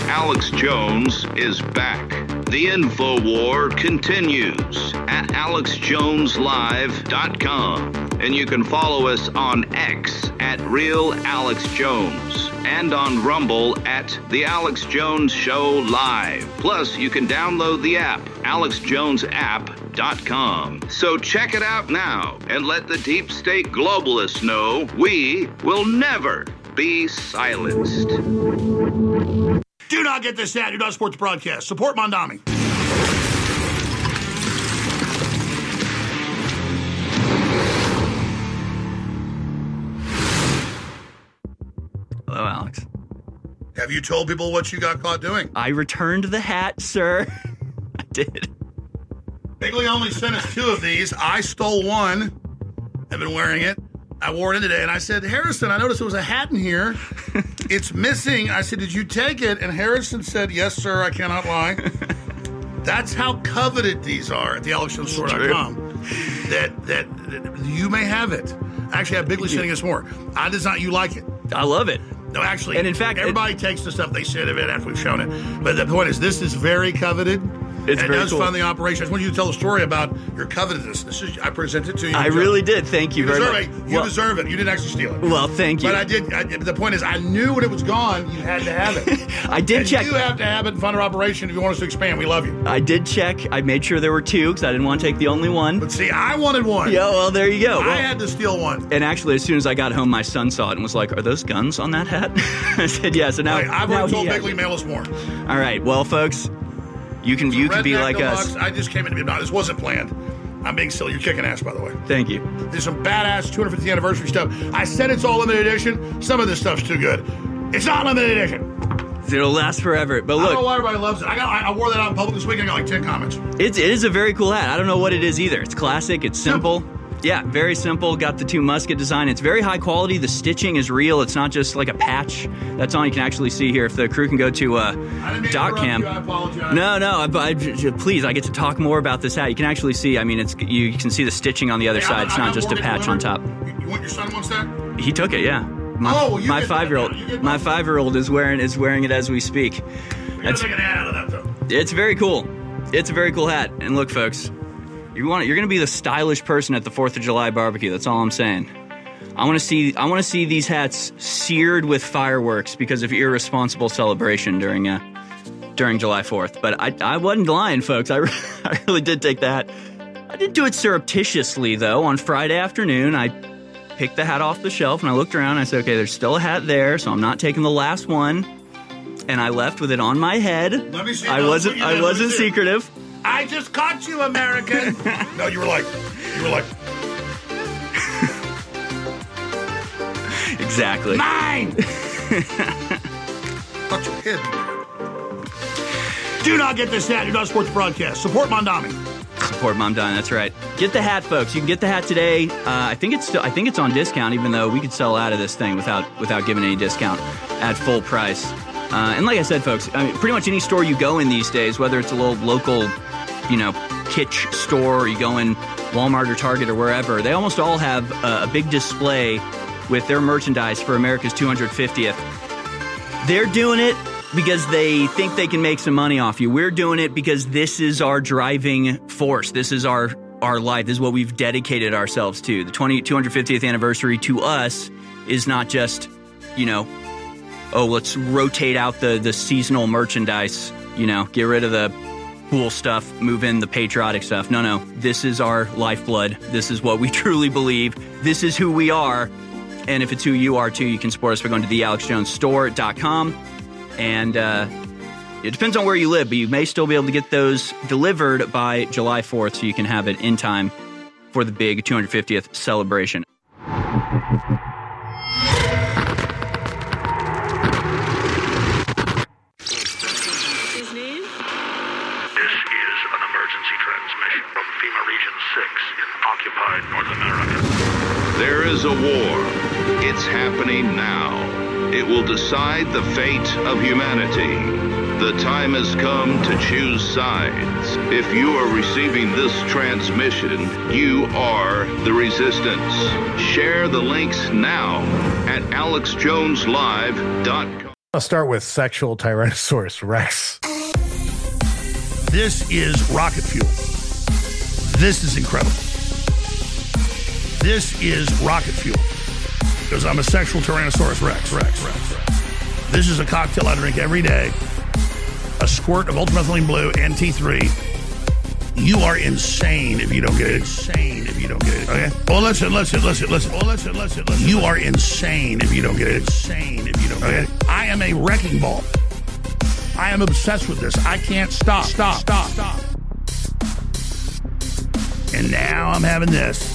Alex Jones is back. The info war continues at alexjoneslive.com. And you can follow us on X at Real Alex Jones and on Rumble at The Alex Jones Show Live. Plus, you can download the app, alexjonesapp.com. So check it out now and let the deep state globalists know we will never be silenced. Do not get this ad. Do not support the broadcast. Support Mondami. Hello, Alex. Have you told people what you got caught doing? I returned the hat, sir. I did. Bigley only sent us 2 of these. I stole one. I've been wearing it. I wore it in today, and I said, Harrison, I noticed there was a hat in here. It's missing. I said, did you take it? And Harrison said, yes, sir, I cannot lie. That's how coveted these are at the AlexJonesStore.com. That you may have it. Actually, I have Bigley sending us more. I design. You like it. I love it. No, actually, and in fact, everybody takes the stuff they send of it after we've shown it. But the point is, this is very coveted. It's and very it does cool. fund the operation. I just want you to tell a story about your covetousness. I present it to you. I really did. Thank you very much. You deserve it. You didn't actually steal it. Well, thank you. But I did. The point is, I knew when it was gone, you had to have it. I did and check. You have to have it and fund our operation if you want us to expand. We love you. I did check. I made sure there were 2 because I didn't want to take the only one. But see, I wanted one. Yeah, well, there you go. I had to steal one. And actually, as soon as I got home, my son saw it and was like, are those guns on that hat? I said, yeah. So now, I've already told Bigley mail us more. All right. Well, folks, you can be like Deluxe. us. I just came in to be this wasn't planned. I'm being silly. You're kicking ass, by the way. Thank you. There's some badass 250th anniversary stuff. I said it's all limited edition. Some of this stuff's too good. It's not limited edition. It'll last forever. But I look, don't know why everybody loves it. I wore that out in public this week and I got like 10 comments. it is a very cool hat. I don't know what it is either. It's classic. It's simple. Yeah, very simple. Got the 2 musket design. It's very high quality. The stitching is real. It's not just like a patch. That's all you can actually see here. If the crew can go to .cam. I apologize. No. Please, I get to talk more about this hat. You can actually see. I mean, you can see the stitching on the other side. It's not just a patch on top. You want your son wants that? He took it. Yeah. My 5-year-old. My 5-year-old is wearing it as we speak. We gotta take an ad out of that though. It's very cool. It's a very cool hat. And look, folks. You're going to be the stylish person at the 4th of July barbecue. That's all I'm saying. I want to see these hats seared with fireworks because of irresponsible celebration during July 4th. But I wasn't lying, folks. I really did take that. I didn't do it surreptitiously, though. On Friday afternoon, I picked the hat off the shelf and I looked around. And I said, okay, there's still a hat there, so I'm not taking the last one. And I left with it on my head. Let me see. I wasn't secretive. I just caught you, American. No, you were like. Exactly. Mine. Thought you hid. Do not get this hat. Do not support the broadcast. Support Mondami. Support Mondami. That's right. Get the hat, folks. You can get the hat today. I think it's on discount, even though we could sell out of this thing without giving any discount at full price. And like I said, folks, I mean, pretty much any store you go in these days, whether it's a little local, kitsch store, or you go in Walmart or Target or wherever, they almost all have a big display with their merchandise for America's 250th. They're doing it because they think they can make some money off you. We're doing it because this is our driving force. This is our life. This is what we've dedicated ourselves to. The 250th anniversary to us is not just, let's rotate out the seasonal merchandise, get rid of the cool stuff, move in the patriotic stuff. No. This is our lifeblood. This is what we truly believe. This is who we are. And if it's who you are, too, you can support us by going to thealexjonesstore.com. And it depends on where you live, but you may still be able to get those delivered by July 4th so you can have it in time for the big 250th celebration. There is a war. It's happening now. It will decide the fate of humanity. The time has come to choose sides. If you are receiving this transmission, you are the resistance. Share the links now at alexjoneslive.com. I'll start with sexual Tyrannosaurus Rex. This is rocket fuel. This is incredible. This is rocket fuel. Because I'm a sexual Tyrannosaurus Rex. This is a cocktail I drink every day. A squirt of ultramethylene blue and T3. You are insane if you don't get it. Okay? Oh, listen. You are insane if you don't get it. Okay? I am a wrecking ball. I am obsessed with this. I can't stop. And now I'm having this.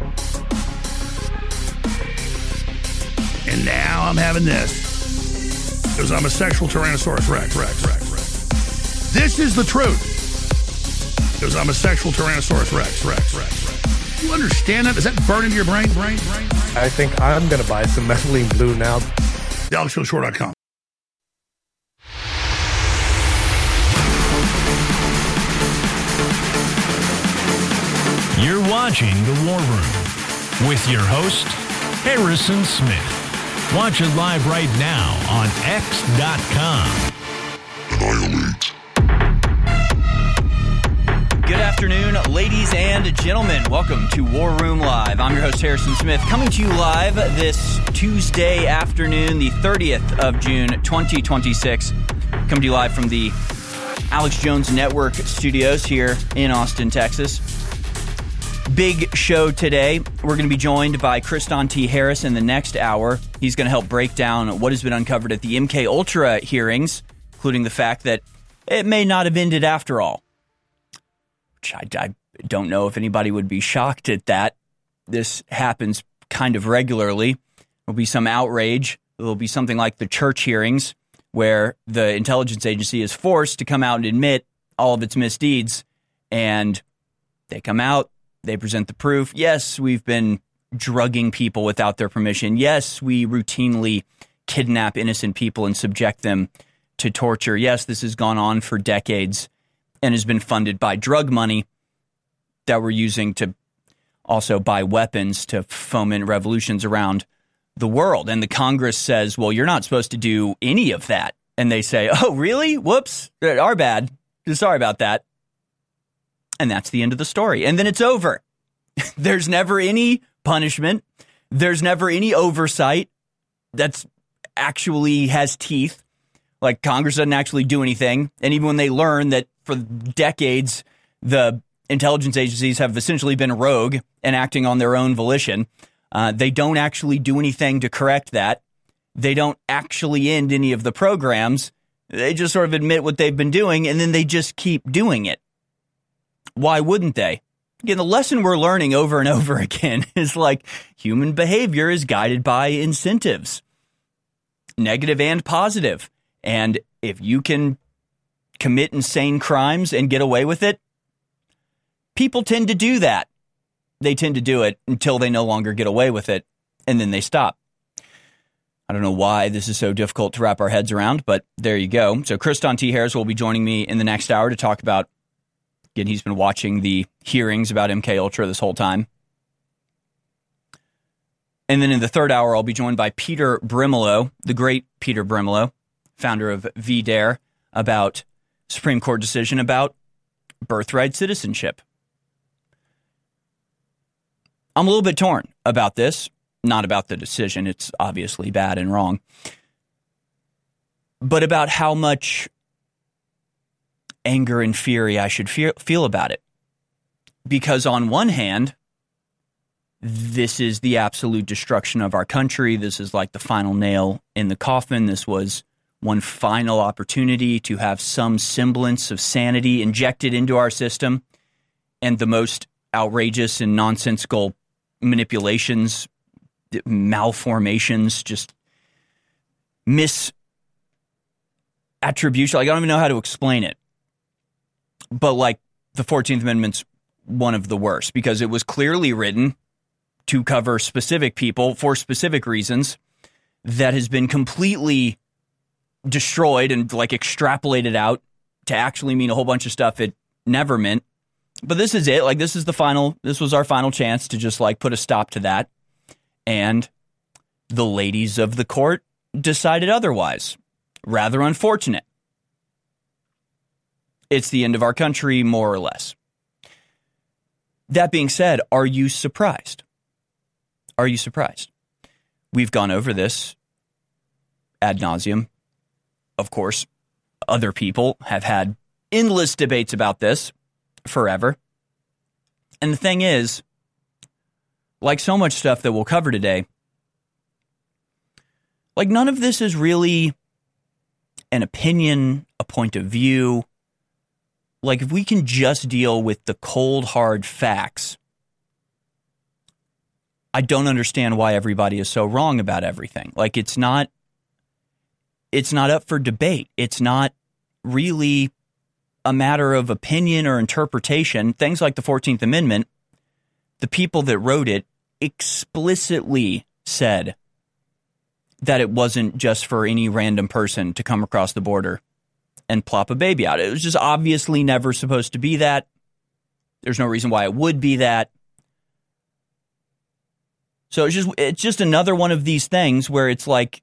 And now I'm having this. Because I'm a sexual Tyrannosaurus Rex. This is the truth. Because I'm a sexual Tyrannosaurus Rex. You understand that? Does that burn into your brain? I think I'm going to buy some methylene blue now. AlexJonesShore.com. You're watching The War Room with your host, Harrison Smith. Watch it live right now on X.com. Annihilate. Good afternoon, ladies and gentlemen. Welcome to War Room Live. I'm your host, Harrison Smith, coming to you live this Tuesday afternoon, the 30th of June, 2026. Coming to you live from the Alex Jones Network studios here in Austin, Texas. Big show today. We're going to be joined by Kristan T. Harris in the next hour. He's going to help break down what has been uncovered at the MK Ultra hearings, including the fact that it may not have ended after all. I don't know if anybody would be shocked at that. This happens kind of regularly. There'll be some outrage. There'll be something like the church hearings where the intelligence agency is forced to come out and admit all of its misdeeds. And they come out, they present the proof. Yes, we've been drugging people without their permission. Yes, we routinely kidnap innocent people and subject them to torture. Yes, this has gone on for decades and has been funded by drug money that we're using to also buy weapons to foment revolutions around the world. And the Congress says, well, you're not supposed to do any of that. And they say, oh, really? Whoops. Our bad. Sorry about that. And that's the end of the story. And then it's over. There's never any punishment. There's never any oversight that's actually has teeth. Like Congress doesn't actually do anything. And even when they learn that for decades, the intelligence agencies have essentially been rogue and acting on their own volition, they don't actually do anything to correct that. They don't actually end any of the programs. They just sort of admit what they've been doing, and then they just keep doing it. Why wouldn't they? Again, the lesson we're learning over and over again is like human behavior is guided by incentives, negative and positive. And if you can commit insane crimes and get away with it, people tend to do that. They tend to do it until they no longer get away with it, and then they stop. I don't know why this is so difficult to wrap our heads around, but there you go. So Kristan T. Harris will be joining me in the next hour to talk about, again, he's been watching the hearings about MK Ultra this whole time. And then in the third hour, I'll be joined by Peter Brimelow, the great Peter Brimelow, founder of VDare, about Supreme Court decision about birthright citizenship. I'm a little bit torn about this, not about the decision. It's obviously bad and wrong, but about how much anger and fury I should feel about it. Because on one hand, this is the absolute destruction of our country. This is like the final nail in the coffin. This was one final opportunity to have some semblance of sanity injected into our system, and the most outrageous and nonsensical manipulations, malformations, just misattribution. Like, I don't even know how to explain it. But like the 14th Amendment's one of the worst because it was clearly written to cover specific people for specific reasons that has been completely destroyed and like extrapolated out to actually mean a whole bunch of stuff it never meant. But this is it. Like, this was our final chance to just like put a stop to that. And the ladies of the court decided otherwise. rather unfortunate. It's the end of our country, more or less. That being said, are you surprised? Are you surprised? We've gone over this ad nauseum. Of course, other people have had endless debates about this forever. And the thing is, like so much stuff that we'll cover today, like none of this is really an opinion, a point of view. Like if we can just deal with the cold, hard facts, I don't understand why everybody is so wrong about everything. Like it's not up for debate. It's not really a matter of opinion or interpretation. Things like the 14th Amendment, the people that wrote it explicitly said that it wasn't just for any random person to come across the border and plop a baby out. It was just obviously never supposed to be that. There's no reason why it would be that. So it's just another one of these things where it's like,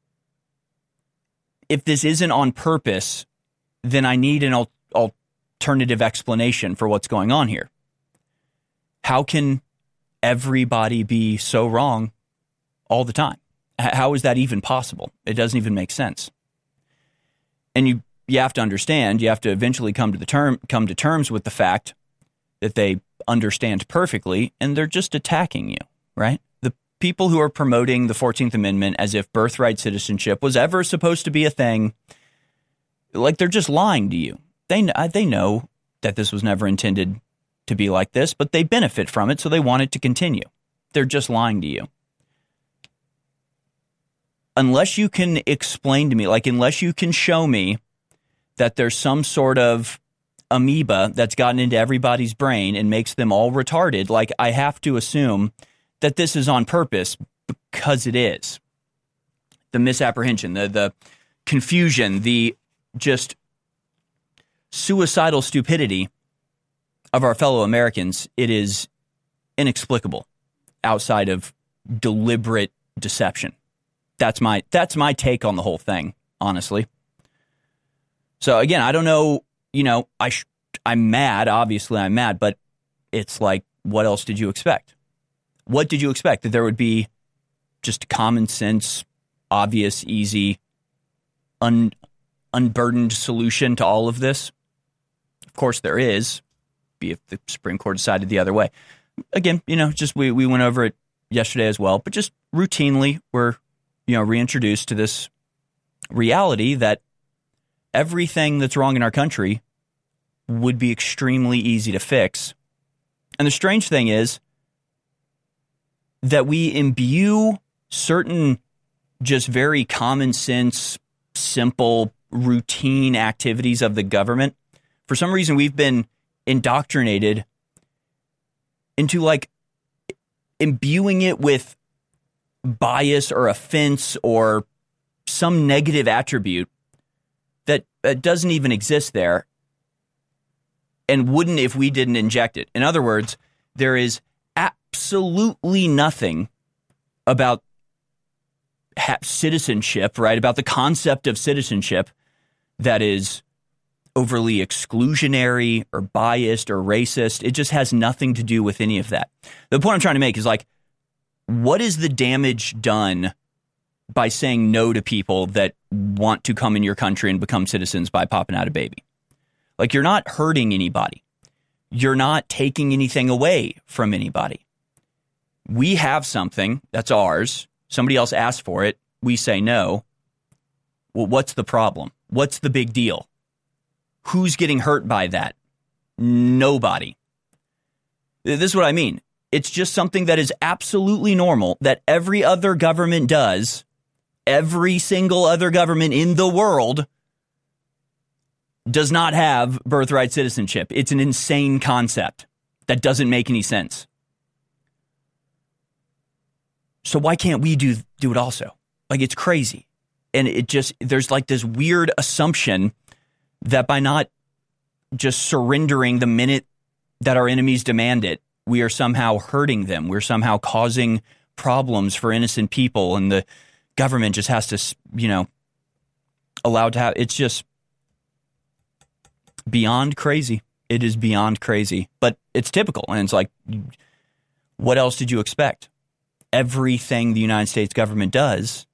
if this isn't on purpose, then I need an alternative explanation for what's going on here. How can everybody be so wrong all the time? How is that even possible? It doesn't even make sense. And you have to understand, you have to eventually come to terms with the fact that they understand perfectly and they're just attacking you, right? The people who are promoting the 14th Amendment as if birthright citizenship was ever supposed to be a thing, like they're just lying to you. They know that this was never intended to be like this, but they benefit from it, so they want it to continue. They're just lying to you. Unless you can explain to me, like unless you can show me that there's some sort of amoeba that's gotten into everybody's brain and makes them all retarded, like I have to assume that this is on purpose because it is. The misapprehension, the confusion, the just suicidal stupidity of our fellow Americans, it is inexplicable outside of deliberate deception. That's my take on the whole thing, honestly. So again, I don't know, I'm mad, obviously I'm mad, but it's like, what else did you expect? What did you expect? That there would be just common sense, obvious, easy, unburdened solution to all of this? Of course there is, be if the Supreme Court decided the other way. Again, just we went over it yesterday as well, but just routinely we're, reintroduced to this reality that everything that's wrong in our country would be extremely easy to fix. And the strange thing is that we imbue certain just very common sense, simple, routine activities of the government. For some reason, we've been indoctrinated into like imbuing it with bias or offense or some negative attribute that doesn't even exist there and wouldn't if we didn't inject it. In other words, there is absolutely nothing about citizenship, right? About the concept of citizenship that is overly exclusionary or biased or racist. It just has nothing to do with any of that. The point I'm trying to make is like, what is the damage done by saying no to people that want to come in your country and become citizens by popping out a baby? Like, you're not hurting anybody. You're not taking anything away from anybody. We have something that's ours. Somebody else asked for it. We say no. Well, what's the problem? What's the big deal? Who's getting hurt by that? Nobody. This is what I mean. It's just something that is absolutely normal that every other government does. Every single other government in the world does not have birthright citizenship. It's an insane concept that doesn't make any sense. So why can't we do it also? Like, it's crazy. And there's like this weird assumption that by not just surrendering the minute that our enemies demand it, we are somehow hurting them. We're somehow causing problems for innocent people, and the government just has to, allowed to have. It's just beyond crazy. It is beyond crazy, but it's typical. And it's like, what else did you expect? Everything the United States government does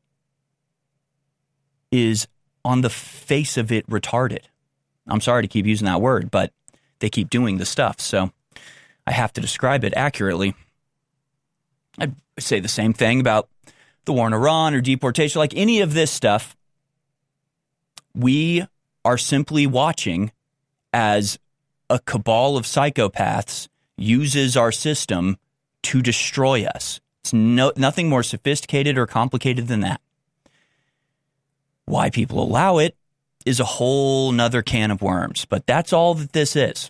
is on the face of it retarded. I'm sorry to keep using that word, but they keep doing the stuff. So I have to describe it accurately. I'd say the same thing about the war in Iran or deportation, like any of this stuff. We are simply watching as a cabal of psychopaths uses our system to destroy us. It's nothing more sophisticated or complicated than that. Why people allow it is a whole nother can of worms, but that's all that this is.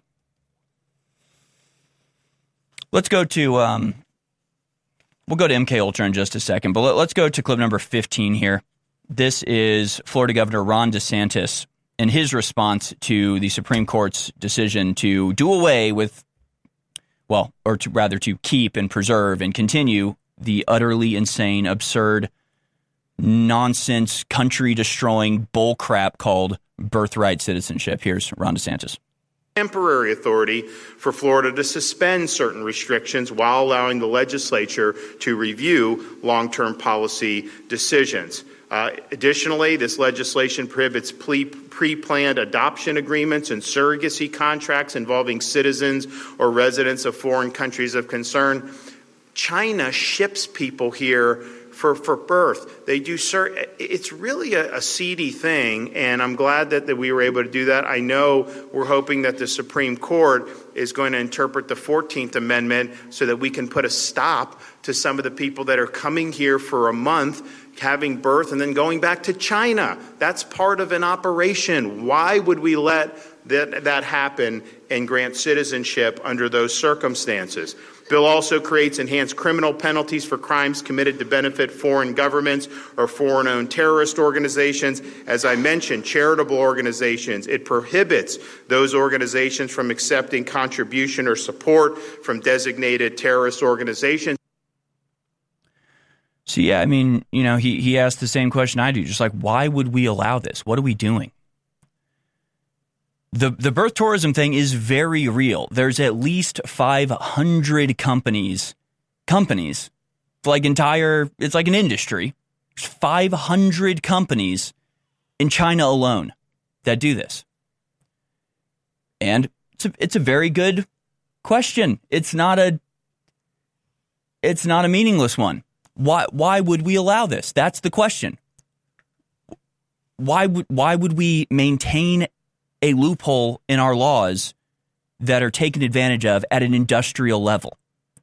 Let's go to, we'll go to MK Ultra in just a second, but let's go to clip number 15 here. This is Florida Governor Ron DeSantis and his response to the Supreme Court's decision to do away with, or to keep and preserve and continue the utterly insane, absurd, nonsense, country-destroying bullcrap called birthright citizenship. Here's Ron DeSantis. Temporary authority for Florida to suspend certain restrictions while allowing the legislature to review long-term policy decisions. Additionally, this legislation prohibits pre-planned adoption agreements and surrogacy contracts involving citizens or residents of foreign countries of concern. China ships people here for birth. They do it's really a seedy thing, and I'm glad that we were able to do that. I know we're hoping that the Supreme Court is going to interpret the 14th Amendment so that we can put a stop to some of the people that are coming here for a month, having birth, and then going back to China. That's part of an operation. Why would we let that happen and grant citizenship under those circumstances? Bill also creates enhanced criminal penalties for crimes committed to benefit foreign governments or foreign-owned terrorist organizations. As I mentioned, charitable organizations. It prohibits those organizations from accepting contribution or support from designated terrorist organizations. So, yeah, I mean, he asked the same question I do, just like, why would we allow this? What are we doing? The birth tourism thing is very real. There's at least 500 companies, it's like an industry. There's 500 companies in China alone that do this. And it's a very good question. It's not a meaningless one. Why would we allow this? That's the question. Why would we maintain a loophole in our laws that are taken advantage of at an industrial level?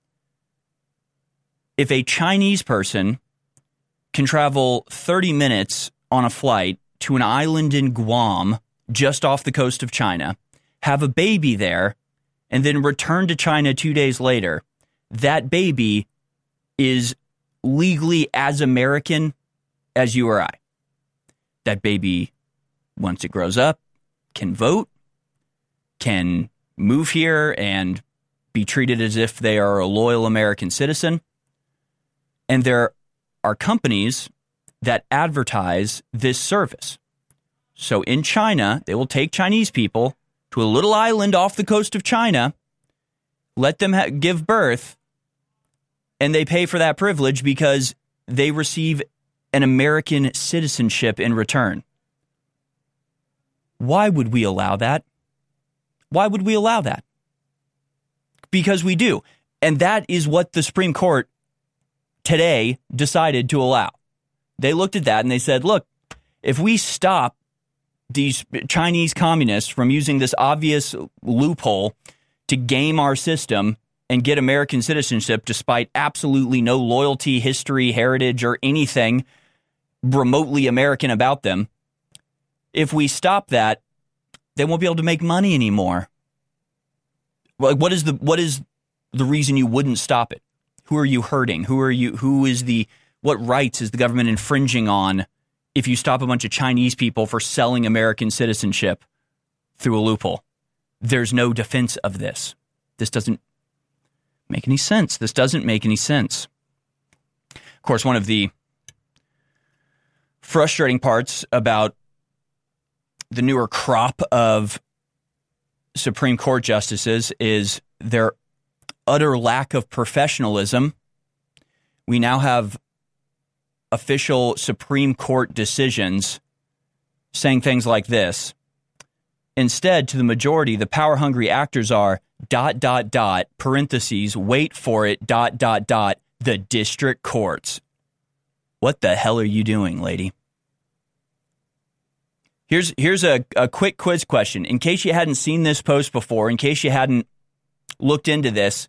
If a Chinese person can travel 30 minutes on a flight to an island in Guam just off the coast of China, have a baby there, and then return to China 2 days later, that baby is legally as American as you or I. That baby, once it grows up, can vote, can move here and be treated as if they are a loyal American citizen. And there are companies that advertise this service. So in China, they will take Chinese people to a little island off the coast of China, let them give birth, and they pay for that privilege because they receive an American citizenship in return. Why would we allow that? Why would we allow that? Because we do. And that is what the Supreme Court today decided to allow. They looked at that and they said, look, if we stop these Chinese communists from using this obvious loophole to game our system and get American citizenship despite absolutely no loyalty, history, heritage, or anything remotely American about them, if we stop that, they won't be able to make money anymore. Like, what is the reason you wouldn't stop it? Who are you hurting? What rights is the government infringing on if you stop a bunch of Chinese people for selling American citizenship through a loophole? There's no defense of this. This doesn't make any sense. This doesn't make any sense. Of course, one of the frustrating parts about the newer crop of Supreme Court justices is their utter lack of professionalism. We now have official Supreme Court decisions saying things like this. Instead, to the majority, the power-hungry actors are ... parentheses, wait for it ... the district courts. What the hell are you doing, lady? Here's a quick quiz question. In case you hadn't seen this post before, in case you hadn't looked into this,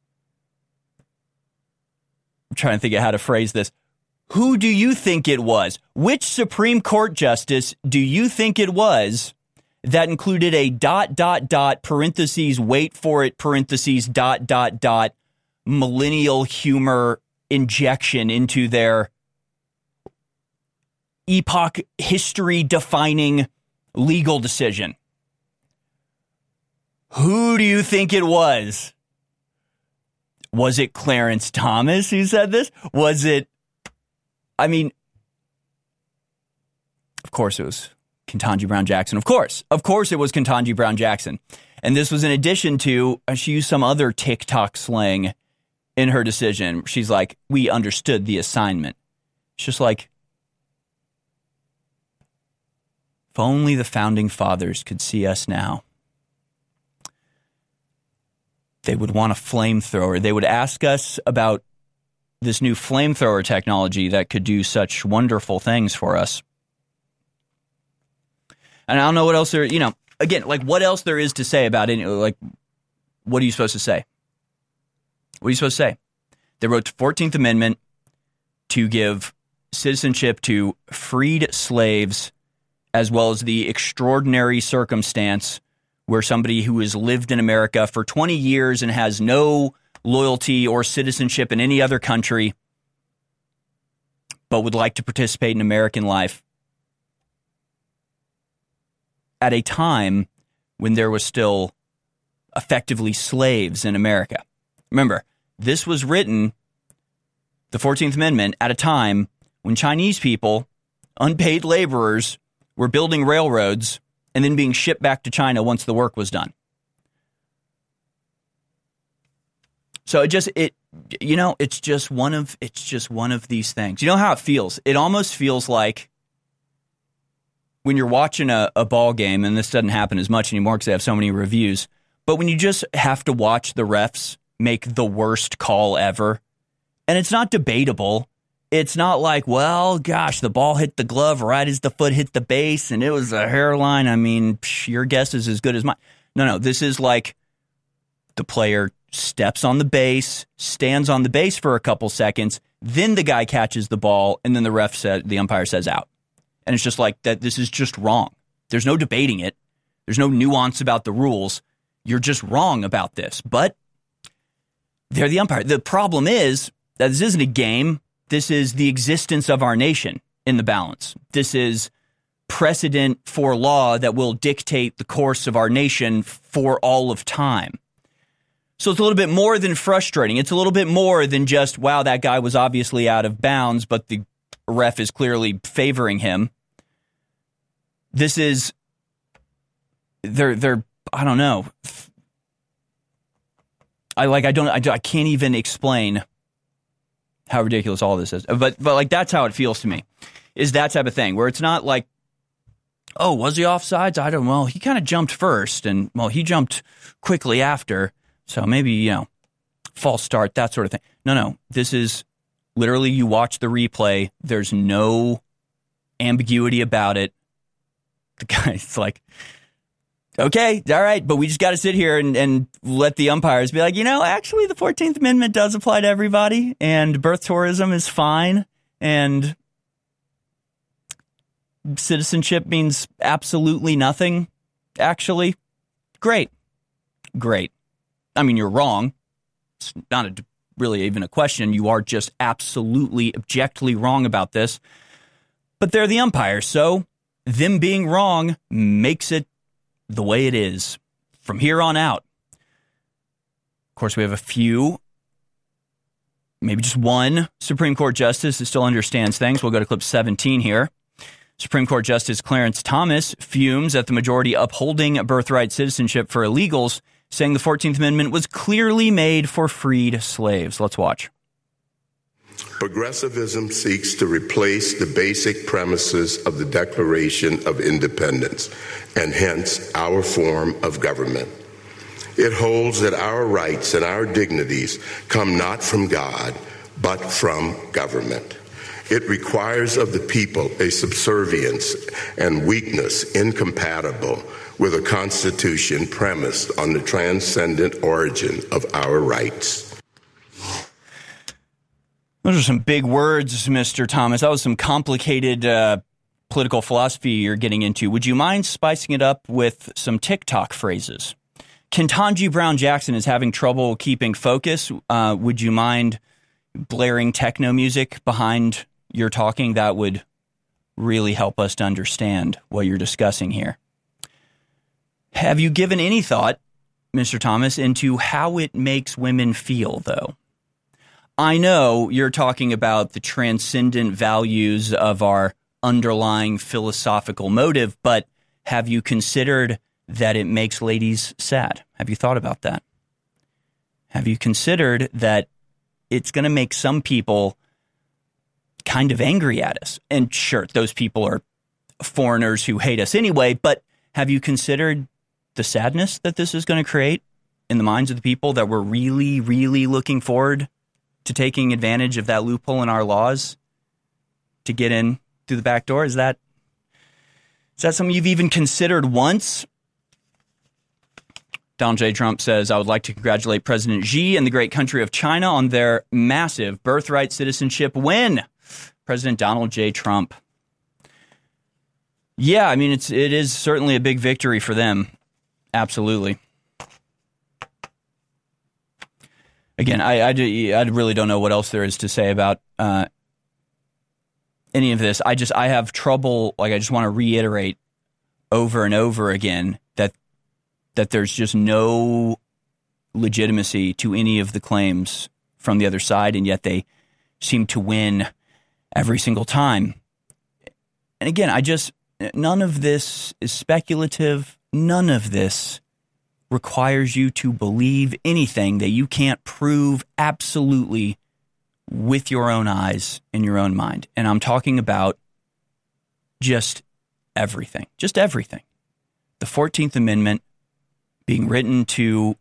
I'm trying to think of how to phrase this. Who do you think it was? Which Supreme Court justice do you think it was that included a ... parentheses, wait for it, parentheses, ... millennial humor injection into their epoch history defining legal decision? Who do you think it was? Was it Clarence Thomas who said this? Was it, I mean, of course it was Ketanji Brown Jackson. Of course it was Ketanji Brown Jackson. And this was in addition to, she used some other TikTok slang in her decision. She's like, we understood the assignment. It's just like, if only the founding fathers could see us now. They would want a flamethrower. They would ask us about this new flamethrower technology that could do such wonderful things for us. And I don't know what else there, again, like what else there is to say about it. Like, what are you supposed to say? What are you supposed to say? They wrote the 14th Amendment to give citizenship to freed slaves, as well as the extraordinary circumstance where somebody who has lived in America for 20 years and has no loyalty or citizenship in any other country, but would like to participate in American life at a time when there was still effectively slaves in America. Remember, this was written, the 14th Amendment, at a time when Chinese people, unpaid laborers, were building railroads and then being shipped back to China once the work was done. So it's just one of these things. You know how it feels? It almost feels like when you're watching a ball game, and this doesn't happen as much anymore because they have so many reviews, but when you just have to watch the refs make the worst call ever, and it's not debatable. It's not like, well, gosh, the ball hit the glove right as the foot hit the base, and it was a hairline. I mean, your guess is as good as mine. No, this is like the player steps on the base, stands on the base for a couple seconds, then the guy catches the ball, and then the umpire says out. And it's just like that. This is just wrong. There's no debating it. There's no nuance about the rules. You're just wrong about this. But they're the umpire. The problem is that this isn't a game. This is the existence of our nation in the balance. This is precedent for law that will dictate the course of our nation for all of time. So it's a little bit more than frustrating. It's a little bit more than just, wow, that guy was obviously out of bounds, but the ref is clearly favoring him. This is, they're I don't know. I can't even explain how ridiculous all this is. But like, that's how it feels to me, is that type of thing where it's not like, oh, was he offsides? I don't know. Well, he kind of jumped first, and well, he jumped quickly after. So maybe, false start, that sort of thing. No. This is literally, you watch the replay. There's no ambiguity about it. The guy's like, okay, all right, but we just got to sit here and let the umpires be like, actually the 14th Amendment does apply to everybody, and birth tourism is fine, and citizenship means absolutely nothing, actually. Great. I mean, you're wrong. It's not really even a question. You are just absolutely, objectively wrong about this. But they're the umpires, so them being wrong makes it the way it is from here on out. Of course, we have a few, maybe just one Supreme Court justice that still understands things. We'll go to clip 17 here. Supreme Court Justice Clarence Thomas fumes at the majority upholding birthright citizenship for illegals, saying the 14th Amendment was clearly made for freed slaves. Let's watch. Progressivism seeks to replace the basic premises of the Declaration of Independence, and hence our form of government. It holds that our rights and our dignities come not from God, but from government. It requires of the people a subservience and weakness incompatible with a constitution premised on the transcendent origin of our rights. Those are some big words, Mr. Thomas. That was some complicated political philosophy you're getting into. Would you mind spicing it up with some TikTok phrases? Ketanji Brown Jackson is having trouble keeping focus. Would you mind blaring techno music behind your talking? That would really help us to understand what you're discussing here. Have you given any thought, Mr. Thomas, into how it makes women feel, though? I know you're talking about the transcendent values of our underlying philosophical motive, but have you considered that it makes ladies sad? Have you thought about that? Have you considered that it's going to make some people kind of angry at us? And sure, those people are foreigners who hate us anyway, but have you considered the sadness that this is going to create in the minds of the people that we're really, really looking forward to taking advantage of that loophole in our laws to get in through the back door? Is that something you've even considered once? Donald J. Trump says, I would like to congratulate President Xi and the great country of China on their massive birthright citizenship win. President Donald J. Trump. Yeah, I mean, it is certainly a big victory for them. Absolutely. Again, I really don't know what else there is to say about any of this. I have trouble. I just want to reiterate over and over again that there's just no legitimacy to any of the claims from the other side, and yet they seem to win every single time. And again, none of this is speculative. None of this requires you to believe anything that you can't prove absolutely with your own eyes and your own mind. And I'm talking about just everything. Just everything. The 14th Amendment being written to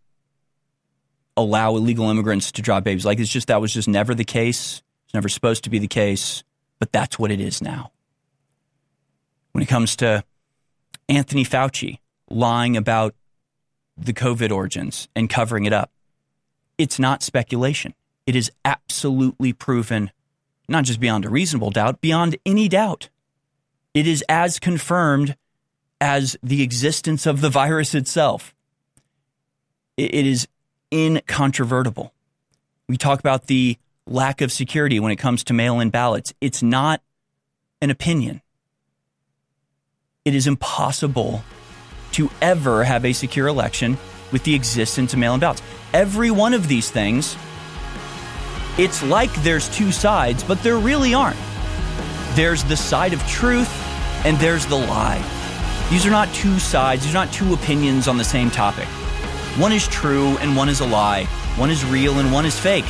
allow illegal immigrants to drop babies. That was just never the case. It's never supposed to be the case, but that's what it is now. When it comes to Anthony Fauci lying about the COVID origins and covering it up, it's not speculation. It is absolutely proven, not just beyond a reasonable doubt, beyond any doubt. It is as confirmed as the existence of the virus itself. It is incontrovertible. We talk about the lack of security when it comes to mail-in ballots. It's not an opinion. It is impossible to ever have a secure election with the existence of mail-in ballots. Every one of these things, it's like there's two sides, but there really aren't. There's the side of truth, and there's the lie. These are not two sides. These are not two opinions on the same topic. One is true, and one is a lie. One is real, and one is fake.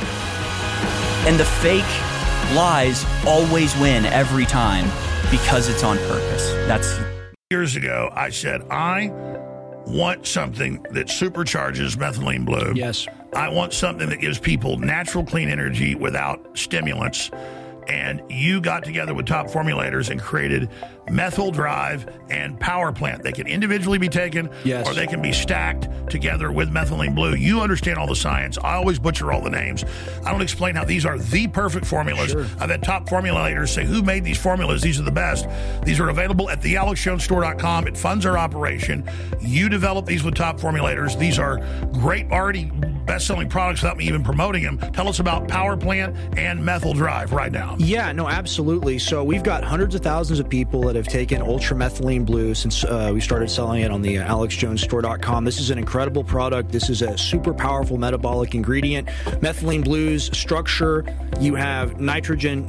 And the fake lies always win every time because it's on purpose. That's years ago, I said, I want something that supercharges methylene blue. Yes. I want something that gives people natural, clean energy without stimulants. And you got together with Top Formulators and created Methyl Drive and Power Plant. They can individually be taken, yes, or they can be stacked together with methylene blue. You understand all the science. I always butcher all the names. I don't explain how these are the perfect formulas. Sure. I've had Top Formulators say, who made these formulas? These are the best. These are available at thealexjonesstore.com. It funds our operation. You develop these with Top Formulators. These are great, already best-selling products without me even promoting them. Tell us about Power Plant and Methyl Drive right now. Yeah, no, absolutely. So we've got hundreds of thousands of people that have taken ultramethylene blue since we started selling it on the alexjonesstore.com. This is an incredible incredible product. This is a super powerful metabolic ingredient. Methylene Blue's structure, you have nitrogen,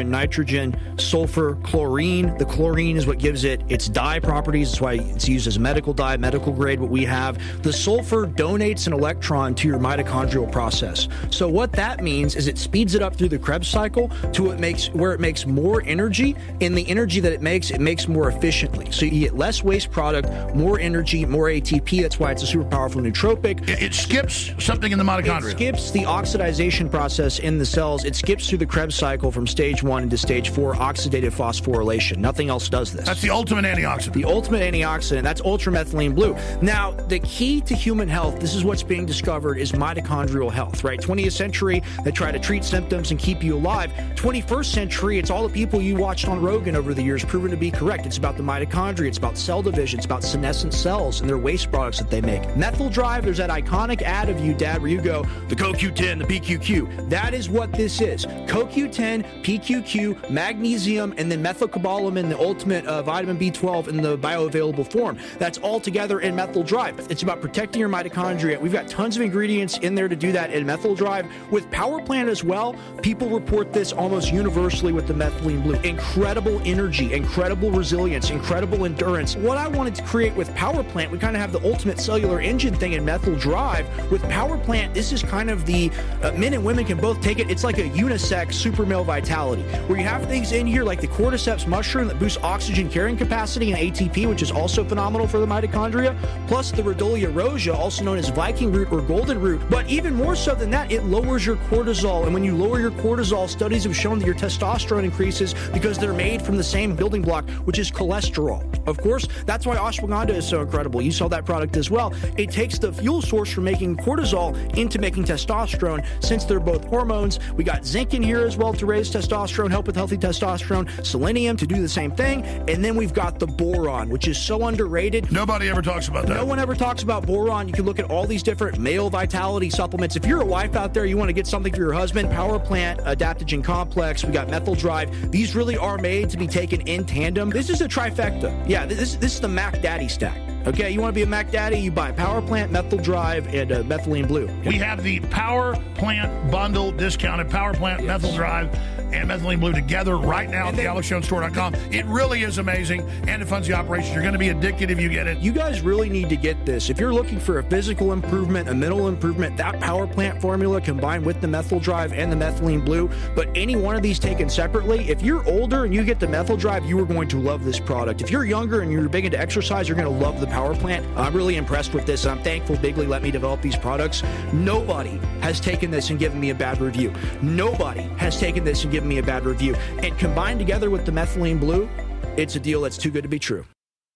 sulfur, chlorine. The chlorine is what gives it its dye properties. That's why it's used as a medical dye, medical grade, what we have. The sulfur donates an electron to your mitochondrial process. So what that means is it speeds it up through the Krebs cycle to where it makes more energy, and the energy that it makes more efficiently. So you get less waste product, more energy, more ATP. That's why it's a super powerful nootropic. It skips something in the mitochondria. It skips the oxidization process in the cells. It skips through the Krebs cycle from stage 1 into stage 4, oxidative phosphorylation. Nothing else does this. That's the ultimate antioxidant. The ultimate antioxidant. That's ultramethylene blue. Now, the key to human health, this is what's being discovered, is mitochondrial health, right? 20th century, they try to treat symptoms and keep you alive. 21st century, it's all the people you watched on Rogan over the years proven to be correct. It's about the mitochondria. It's about cell division. It's about senescent cells and their waste products that they make. Methyl Drive, there's that iconic ad of you, Dad, where you go, the CoQ10, the PQQ. That is what this is. CoQ10, PQQ, magnesium, and then methylcobalamin, the ultimate vitamin B12 in the bioavailable form. That's all together in Methyl Drive. It's about protecting your mitochondria. We've got tons of ingredients in there to do that in Methyl Drive. With Power Plant as well, people report this almost universally with the methylene blue. Incredible energy, incredible resilience, incredible endurance. What I wanted to create with Power Plant, we kind of have the ultimate cellular engine thing in Methyl Drive. With Power Plant, this is kind of the men and women can both take it. It's like a unisex super male vitality, where you have things in here like the cordyceps mushroom that boosts oxygen carrying capacity and ATP, which is also phenomenal for the mitochondria, plus the Rhodiola rosea, also known as Viking root or golden root. But even more so than that, it lowers your cortisol. And when you lower your cortisol, studies have shown that your testosterone increases because they're made from the same building block, which is cholesterol. Of course, that's why ashwagandha is so incredible. You saw that product as well. It takes the fuel source from making cortisol into making testosterone. Since they're both hormones, we got zinc in here as well to raise testosterone, help with healthy testosterone, selenium to do the same thing, and then we've got the boron, which is so underrated. Nobody ever talks about that. No one ever talks about boron. You can look at all these different male vitality supplements. If you're a wife out there, you want to get something for your husband, Power Plant, Adaptogen Complex, we got Methyl Drive. These really are made to be taken in tandem. This is a trifecta. Yeah, this is the Mac Daddy stack. Okay, you want to be a Mac Daddy, you buy Power Plant, Methyl Drive, and Methylene Blue. Okay? We have the Power Plant bundle discounted, Power Plant, yes, Methyl Drive, and Methylene Blue together right now at thealexjonesstore.com. It really is amazing, and it funds the operation. You're going to be addicted if you get it. You guys really need to get this. If you're looking for a physical improvement, a mental improvement, that Power Plant formula combined with the Methyl Drive and the Methylene Blue, but any one of these taken separately, if you're older and you get the Methyl Drive, you are going to love this product. If you're younger and you're big into exercise, you're going to love the Power Plant. I'm really impressed with this, and I'm thankful Bigley let me develop these products. Nobody has taken this and given me a bad review. Nobody has taken this and given me a bad review. And combined together with the Methylene Blue, it's a deal that's too good to be true.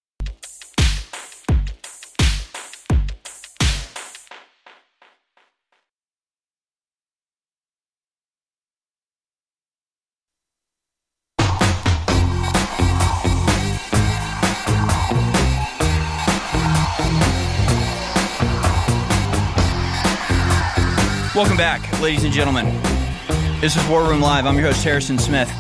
Welcome back, ladies and gentlemen. This is War Room Live. I'm your host, Harrison Smith.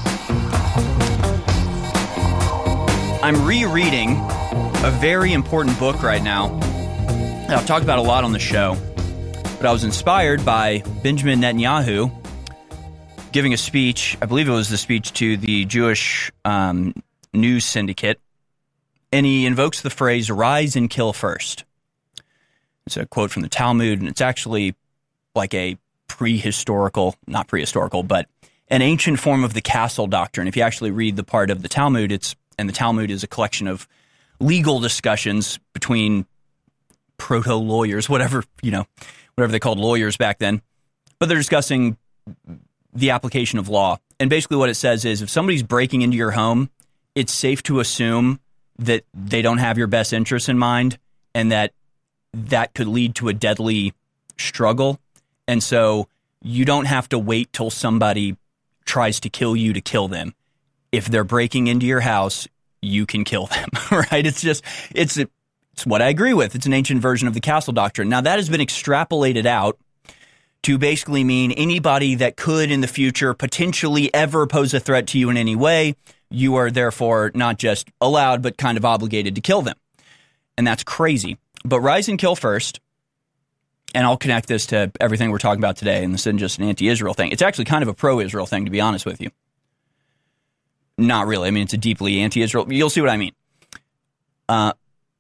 I'm rereading a very important book right now that I've talked about a lot on the show, but I was inspired by Benjamin Netanyahu giving a speech. I believe it was the speech to the Jewish news syndicate, and he invokes the phrase, rise and kill first. It's a quote from the Talmud, and it's actually like a not prehistorical, but an ancient form of the castle doctrine. If you actually read the part of the Talmud, and the Talmud is a collection of legal discussions between proto-lawyers, whatever they called lawyers back then, but they're discussing the application of law. And basically what it says is if somebody's breaking into your home, it's safe to assume that they don't have your best interests in mind, and that could lead to a deadly struggle. And so you don't have to wait till somebody tries to kill you to kill them. If they're breaking into your house, you can kill them, right? It's what I agree with. It's an ancient version of the castle doctrine. Now, that has been extrapolated out to basically mean anybody that could in the future potentially ever pose a threat to you in any way, you are therefore not just allowed, but kind of obligated to kill them. And that's crazy. But rise and kill first and I'll connect this to everything we're talking about today, and this isn't just an anti-Israel thing. It's actually kind of a pro-Israel thing, to be honest with you. Not really. I mean, it's a deeply anti-Israel. You'll see what I mean. But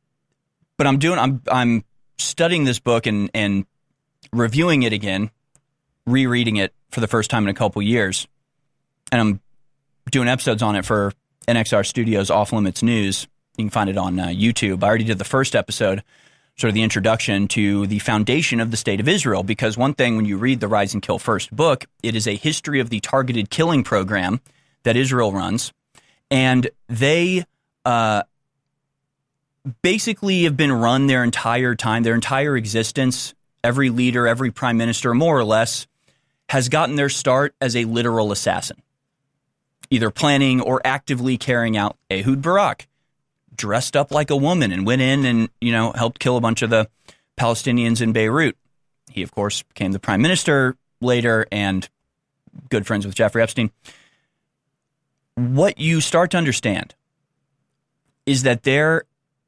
I'm studying this book and reviewing it again, rereading it for the first time in a couple years, and I'm doing episodes on it for NXR Studios Off Limits News. You can find it on YouTube. I already did the first episode, sort of the introduction to the foundation of the State of Israel, because one thing when you read the Rise and Kill First book, it is a history of the targeted killing program that Israel runs, and they basically have been run their entire time, their entire existence. Every leader, every prime minister, more or less, has gotten their start as a literal assassin, either planning or actively carrying out. Ehud Barak dressed up like a woman and went in and, helped kill a bunch of the Palestinians in Beirut. He, of course, became the prime minister later and good friends with Jeffrey Epstein. What you start to understand is that there's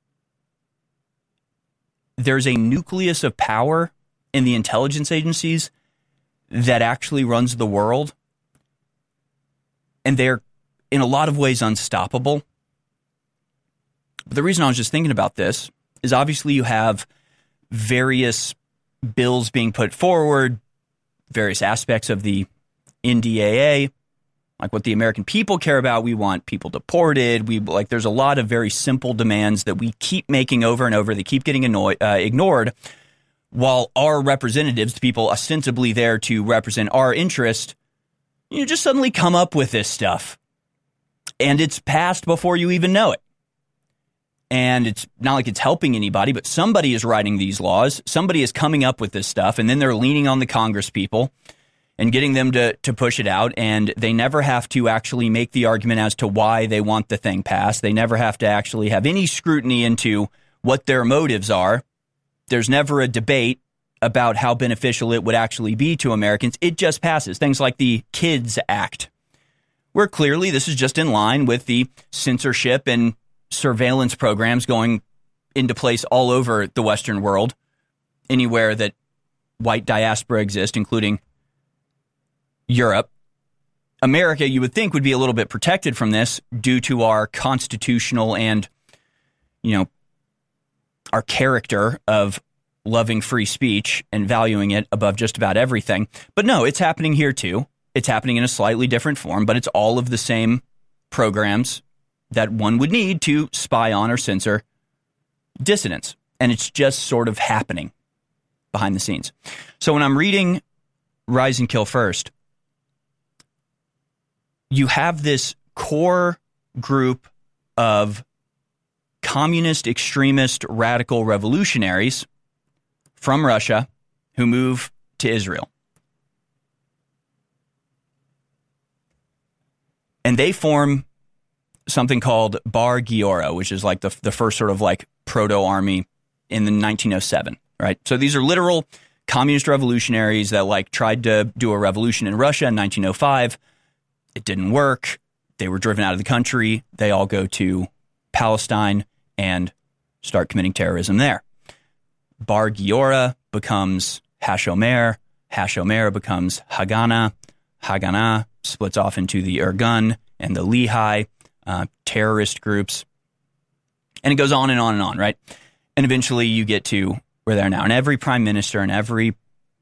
a nucleus of power in the intelligence agencies that actually runs the world, and they're in a lot of ways unstoppable. But the reason I was just thinking about this is obviously you have various bills being put forward, various aspects of the NDAA, like what the American people care about. We want people deported. There's a lot of very simple demands that we keep making over and over. They keep getting ignored, while our representatives, the people ostensibly there to represent our interest, just suddenly come up with this stuff. And it's passed before you even know it. And it's not like it's helping anybody, but somebody is writing these laws. Somebody is coming up with this stuff, and then they're leaning on the Congress people and getting them to push it out. And they never have to actually make the argument as to why they want the thing passed. They never have to actually have any scrutiny into what their motives are. There's never a debate about how beneficial it would actually be to Americans. It just passes. Things like the KIDS Act, where clearly this is just in line with the censorship and surveillance programs going into place all over the Western world, anywhere that white diaspora exists, including Europe. America, you would think, would be a little bit protected from this due to our constitutional and, our character of loving free speech and valuing it above just about everything. But no, it's happening here too. It's happening in a slightly different form, but it's all of the same programs that one would need to spy on or censor dissidents. And it's just sort of happening behind the scenes. So when I'm reading Rise and Kill First, you have this core group of communist, extremist, radical revolutionaries from Russia who move to Israel. And they form something called Bar Giora, which is like the first sort of like proto-army in the 1907, right? So these are literal communist revolutionaries that tried to do a revolution in Russia in 1905. It didn't work. They were driven out of the country. They all go to Palestine and start committing terrorism there. Bar Giora becomes Hashomer. Hashomer becomes Haganah. Haganah splits off into the Irgun and the Lehi terrorist groups. And it goes on and on and on, right? And eventually you get to where they're now. And every prime minister and every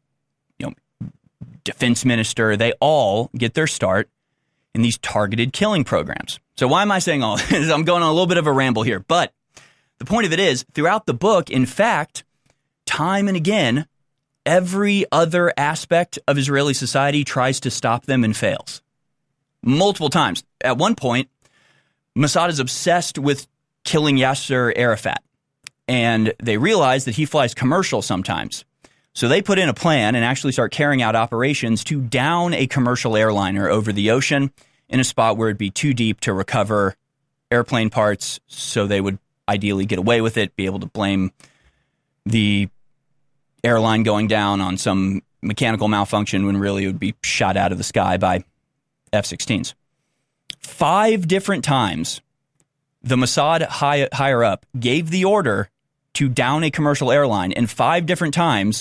defense minister, they all get their start in these targeted killing programs. So why am I saying all this? I'm going on a little bit of a ramble here. But the point of it is, throughout the book, in fact, time and again, every other aspect of Israeli society tries to stop them and fails. Multiple times. At one point, Mossad is obsessed with killing Yasser Arafat. And they realize that he flies commercial sometimes. So they put in a plan and actually start carrying out operations to down a commercial airliner over the ocean in a spot where it'd be too deep to recover airplane parts, so they would ideally get away with it, be able to blame the airline going down on some mechanical malfunction when really it would be shot out of the sky by F-16s. 5 different times, the Mossad higher up gave the order to down a commercial airline, and 5 different times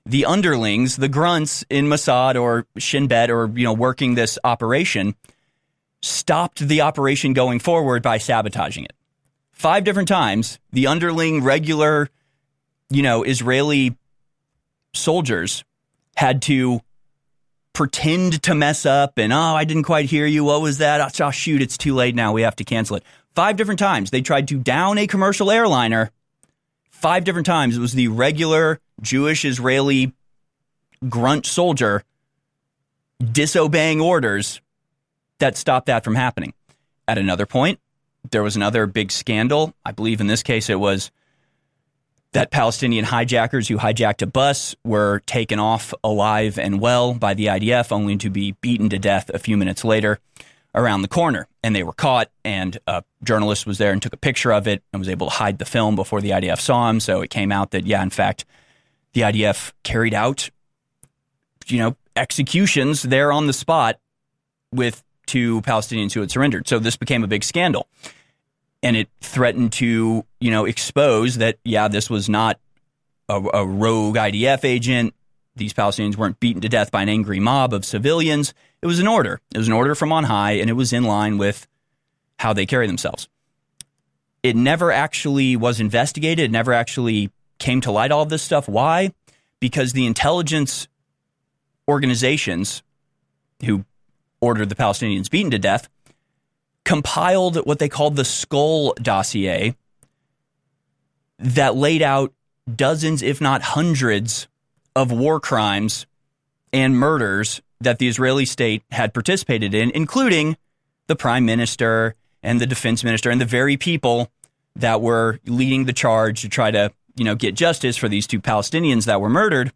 the underlings, the grunts in Mossad or Shin Bet or, working this operation, stopped the operation going forward by sabotaging it. 5 different times, the underling, regular, Israeli soldiers had to pretend to mess up and, I didn't quite hear you. What was that? Oh, shoot, it's too late now. We have to cancel it. 5 different times they tried to down a commercial airliner. 5 different times it was the regular Jewish Israeli grunt soldier disobeying orders that stopped that from happening. At another point, there was another big scandal. I believe in this case it was that Palestinian hijackers who hijacked a bus were taken off alive and well by the IDF, only to be beaten to death a few minutes later around the corner. And they were caught, and a journalist was there and took a picture of it and was able to hide the film before the IDF saw him. So it came out that, in fact, the IDF carried out, executions there on the spot with 2 Palestinians who had surrendered. So this became a big scandal. And it threatened to, expose that, this was not a rogue IDF agent. These Palestinians weren't beaten to death by an angry mob of civilians. It was an order. It was an order from on high, and it was in line with how they carry themselves. It never actually was investigated. It never actually came to light, all of this stuff. Why? Because the intelligence organizations who ordered the Palestinians beaten to death compiled what they called the Skull dossier that laid out dozens, if not hundreds, of war crimes and murders that the Israeli state had participated in, including the prime minister and the defense minister and the very people that were leading the charge to try to, get justice for these 2 Palestinians that were murdered.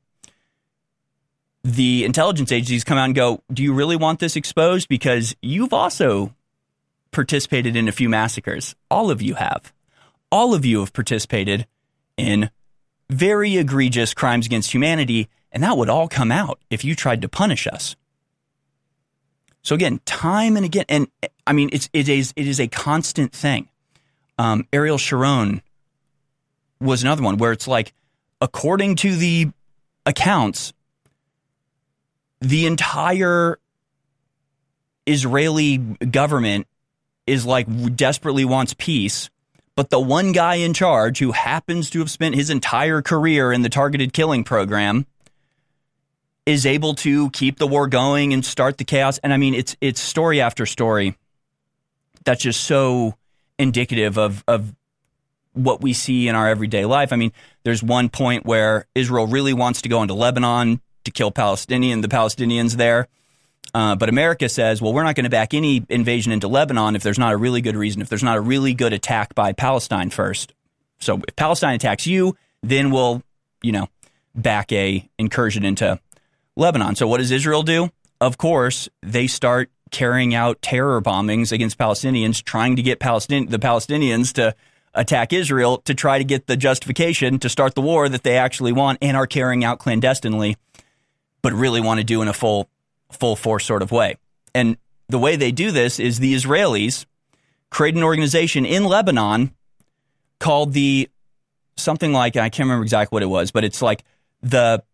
The intelligence agencies come out and go, do you really want this exposed? Because you've also participated in a few massacres. All of you have. All of you have participated in very egregious crimes against humanity, and that would all come out if you tried to punish us. So again, time and again, and I mean, it is a constant thing. Ariel Sharon was another one where it's like, according to the accounts, the entire Israeli government is like desperately wants peace, but the one guy in charge who happens to have spent his entire career in the targeted killing program is able to keep the war going and start the chaos. And I mean, it's story after story that's just so indicative of what we see in our everyday life. I mean, there's one point where Israel really wants to go into Lebanon to kill the Palestinians there. But America says, well, we're not going to back any invasion into Lebanon if there's not a really good reason, if there's not a really good attack by Palestine first. So if Palestine attacks you, then we'll, back a incursion into Lebanon. So what does Israel do? Of course, they start carrying out terror bombings against Palestinians, trying to get the Palestinians to attack Israel to try to get the justification to start the war that they actually want and are carrying out clandestinely, but really want to do in a full force sort of way. And the way they do this is the Israelis create an organization in Lebanon called something like, I can't remember exactly what it was, but it's like the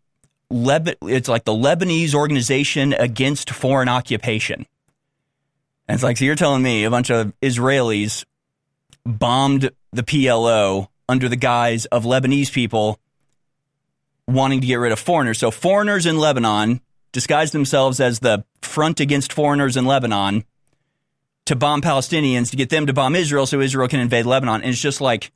Lebanese Organization Against Foreign Occupation. And it's like, so you're telling me a bunch of Israelis bombed the PLO under the guise of Lebanese people wanting to get rid of foreigners. So foreigners in Lebanon disguised themselves as the front against foreigners in Lebanon to bomb Palestinians, to get them to bomb Israel so Israel can invade Lebanon. And it's just like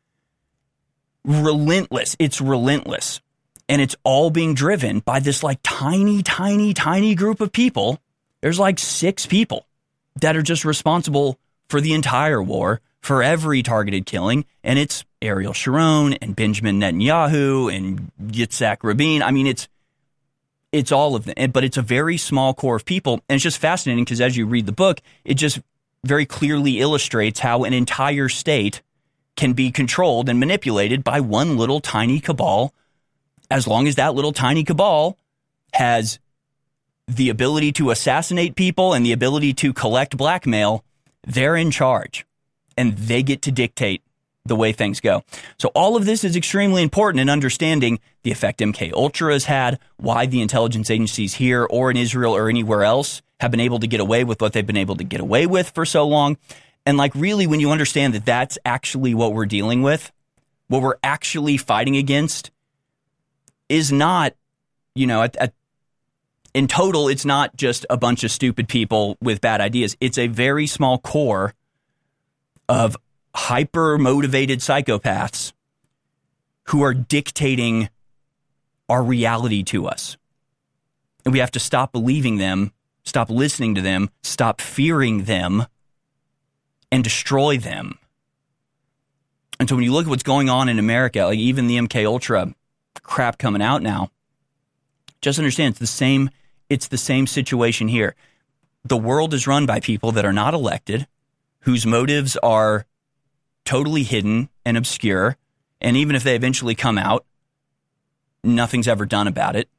relentless. It's relentless. And it's all being driven by this like tiny, tiny, tiny group of people. There's like 6 people that are just responsible for the entire war, for every targeted killing. And it's Ariel Sharon and Benjamin Netanyahu and Yitzhak Rabin. I mean, it's all of them, but it's a very small core of people. And it's just fascinating because as you read the book, it just very clearly illustrates how an entire state can be controlled and manipulated by one little tiny cabal. As long as that little tiny cabal has the ability to assassinate people and the ability to collect blackmail, they're in charge. And they get to dictate the way things go. So all of this is extremely important in understanding the effect MK Ultra has had, why the intelligence agencies here or in Israel or anywhere else have been able to get away with what they've been able to get away with for so long. And like really, when you understand that that's actually what we're dealing with, what we're actually fighting against is not, you know, in total, it's not just a bunch of stupid people with bad ideas. It's a very small core of hyper-motivated psychopaths who are dictating our reality to us. And we have to stop believing them, stop listening to them, stop fearing them, and destroy them. And so when you look at what's going on in America, like even the MK Ultra crap coming out now, just understand it's the same situation here. The world is run by people that are not elected, whose motives are totally hidden and obscure, and even if they eventually come out, nothing's ever done about it.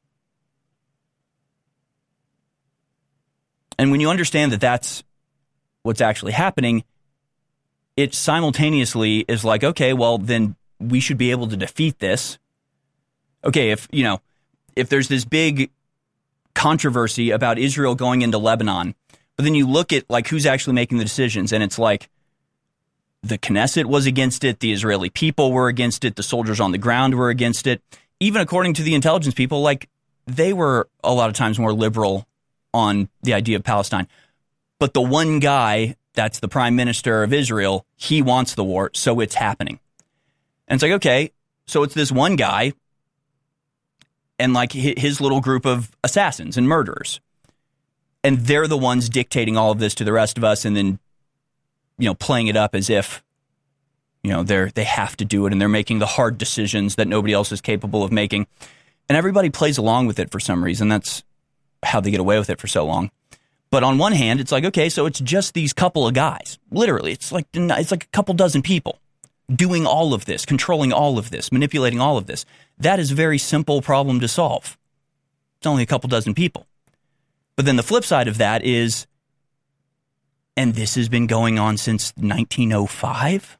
And when you understand that that's what's actually happening, it simultaneously is like, okay, well, then we should be able to defeat this. Okay, if there's this big controversy about Israel going into Lebanon, but then you look at like who's actually making the decisions, and it's like the Knesset was against it, the Israeli people were against it, the soldiers on the ground were against it. Even according to the intelligence people, like they were a lot of times more liberal on the idea of Palestine. But the one guy that's the prime minister of Israel, he wants the war, so it's happening. And it's like, okay, so it's this one guy and like his little group of assassins and murderers. And they're the ones dictating all of this to the rest of us and then, you know, playing it up as if, you know, they have to do it and they're making the hard decisions that nobody else is capable of making. And everybody plays along with it for some reason. That's how they get away with it for so long. But on one hand, it's like, okay, so it's just these couple of guys. Literally, it's like a couple dozen people doing all of this, controlling all of this, manipulating all of this. That is a very simple problem to solve. It's only a couple dozen people. But then the flip side of that is, and this has been going on since 1905?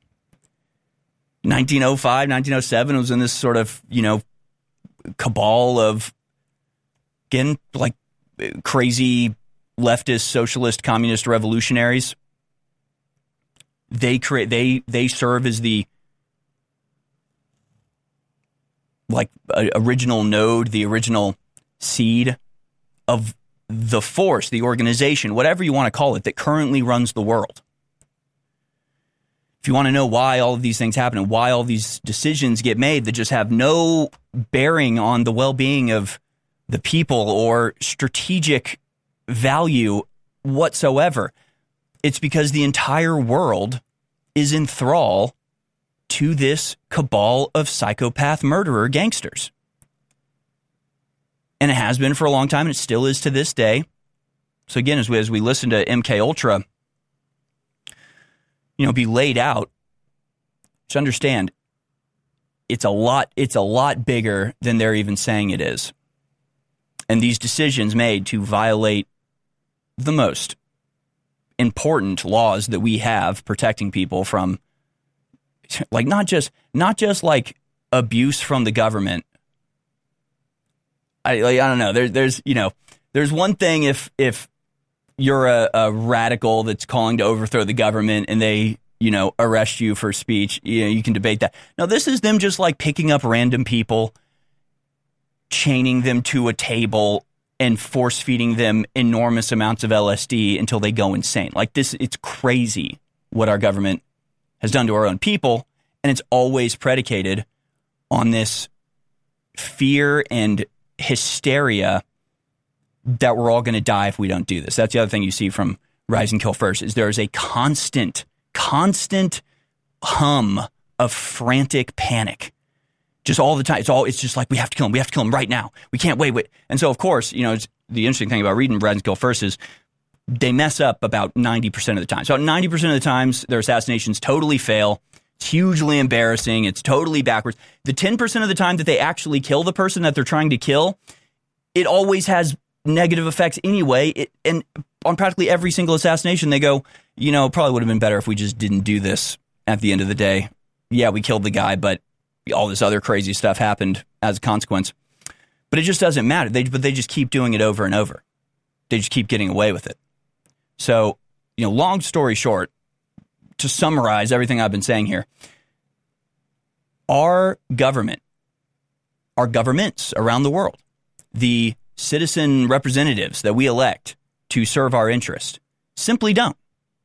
1905, 1907, it was in this sort of, you know, cabal of, again, like crazy leftist, socialist, communist revolutionaries. They serve as the like original node, the original seed of the force, the organization, whatever you want to call it, that currently runs the world. If you want to know why all of these things happen and why all these decisions get made that just have no bearing on the well-being of the people or strategic value whatsoever, it's because the entire world is in thrall to this cabal of psychopath murderer gangsters. And it has been for a long time, and it still is to this day. So again, as we listen to MK Ultra, you know, be laid out, just understand it's a lot bigger than they're even saying it is. And these decisions made to violate the most important laws that we have protecting people from, like, not just like abuse from the government. I don't know. There's one thing if you're a radical that's calling to overthrow the government and they, you know, arrest you for speech, you know, you can debate that. No, this is them just like picking up random people, chaining them to a table and force feeding them enormous amounts of LSD until they go insane. Like this, it's crazy what our government has done to our own people. And it's always predicated on this fear and hysteria that we're all going to die if we don't do this. That's the other thing you see from Rise and Kill First is there's a constant hum of frantic panic. Just all the time. It's just like, we have to kill him right now. We can't wait. And so, of course, you know, the interesting thing about reading Rise and Kill First is they mess up about 90% of the time. So 90% of the times, their assassinations totally fail. It's hugely embarrassing. It's totally backwards. The 10% of the time that they actually kill the person that they're trying to kill, it always has negative effects anyway. And on practically every single assassination, they go, you know, it probably would have been better if we just didn't do this at the end of the day. yeah, we killed the guy, but all this other crazy stuff happened as a consequence. But it just doesn't matter. But they just keep doing it over and over. They just keep getting away with it. So, long story short, to summarize everything I've been saying here, our government, our governments around the world, the citizen representatives that we elect to serve our interest, simply don't.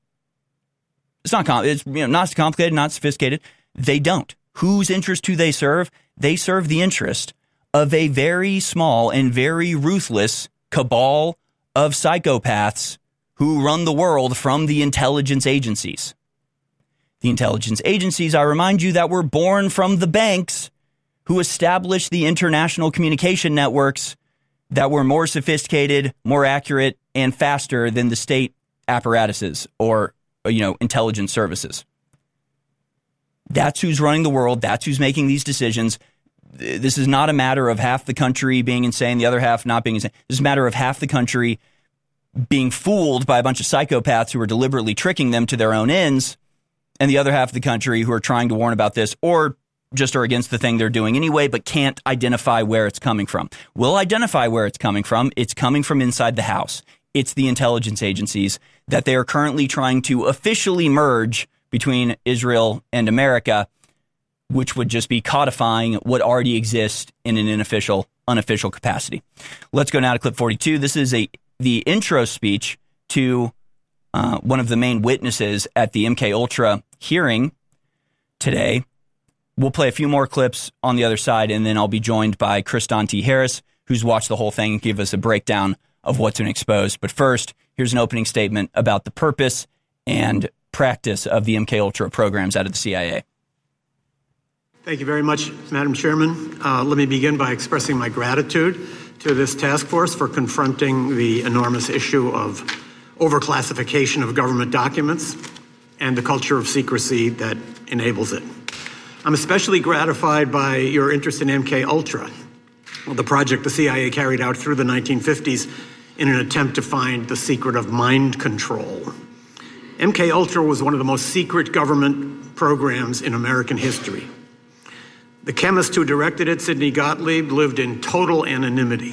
It's not not complicated, not sophisticated. They don't. Whose interest do they serve? They serve the interest of a very small and very ruthless cabal of psychopaths who run the world from the intelligence agencies. The intelligence agencies, I remind you, that were born from the banks who established the international communication networks that were more sophisticated, more accurate, and faster than the state apparatuses or, intelligence services. That's who's running the world. That's who's making these decisions. This is not a matter of half the country being insane, the other half not being insane. This is a matter of half the country being fooled by a bunch of psychopaths who are deliberately tricking them to their own ends, and the other half of the country who are trying to warn about this or just are against the thing they're doing anyway, but can't identify where it's coming from. We'll identify where it's coming from. It's coming from inside the house. It's the intelligence agencies that they are currently trying to officially merge between Israel and America, which would just be codifying what already exists in an unofficial capacity. Let's go now to clip 42. This is the intro speech to one of the main witnesses at the MK Ultra hearing today. We'll play a few more clips on the other side, and then I'll be joined by Kristan T. Harris, who's watched the whole thing and give us a breakdown of what's been exposed. But first, here's an opening statement about the purpose and practice of the MK Ultra programs out of the CIA. Thank you very much, Madam Chairman. Let me begin by expressing my gratitude to this task force for confronting the enormous issue of overclassification of government documents and the culture of secrecy that enables it. I'm especially gratified by your interest in MK Ultra, the project the CIA carried out through the 1950s in an attempt to find the secret of mind control. MK Ultra was one of the most secret government programs in American history. The chemist who directed it, Sidney Gottlieb, lived in total anonymity.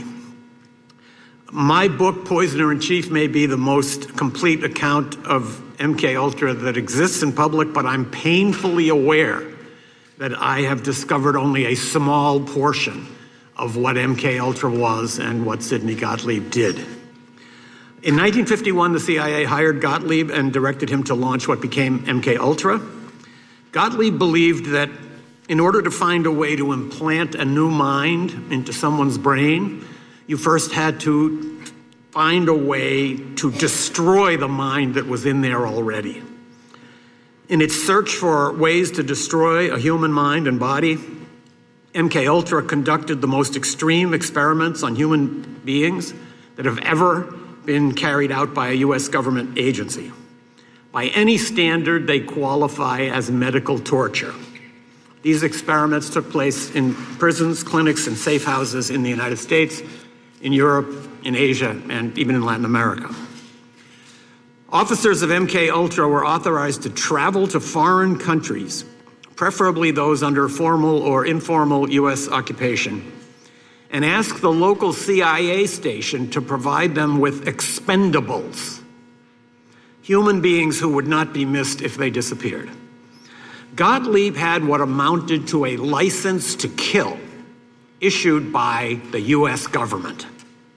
My book, Poisoner in Chief, may be the most complete account of MK Ultra that exists in public, but I'm painfully aware that I have discovered only a small portion of what MK Ultra was and what Sidney Gottlieb did. In 1951, the CIA hired Gottlieb and directed him to launch what became MK Ultra. Gottlieb believed that in order to find a way to implant a new mind into someone's brain, you first had to find a way to destroy the mind that was in there already. In its search for ways to destroy a human mind and body, MK Ultra conducted the most extreme experiments on human beings that have ever been carried out by a U.S. government agency. By any standard, they qualify as medical torture. These experiments took place in prisons, clinics, and safe houses in the United States, in Europe, in Asia, and even in Latin America. Officers of MK Ultra were authorized to travel to foreign countries, preferably those under formal or informal U.S. occupation, and ask the local CIA station to provide them with expendables, human beings who would not be missed if they disappeared. Gottlieb had what amounted to a license to kill issued by the U.S. government.